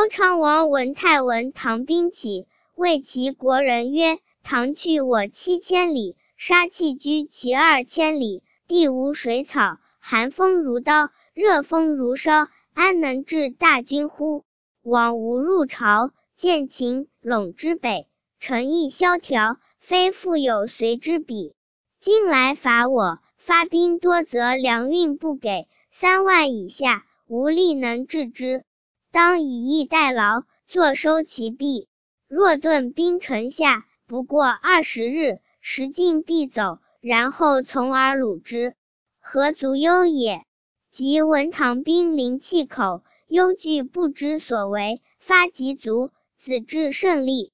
高昌王闻太文唐兵起，谓其国人曰：唐去我7000里，杀弃居其2000里，地无水草，寒风如刀，热风如烧，安能治大军乎？往无入朝，见秦陇之北，诚意萧条，非复有随之比。今来伐我，发兵多则粮运不给，3万以下，无力能治之。当以逸待劳，坐收其弊。若顿兵城下，不过20日，时尽必走，然后从而虏之，何足忧也？及闻唐兵临碛口，忧惧不知所为，发急卒，子至胜利。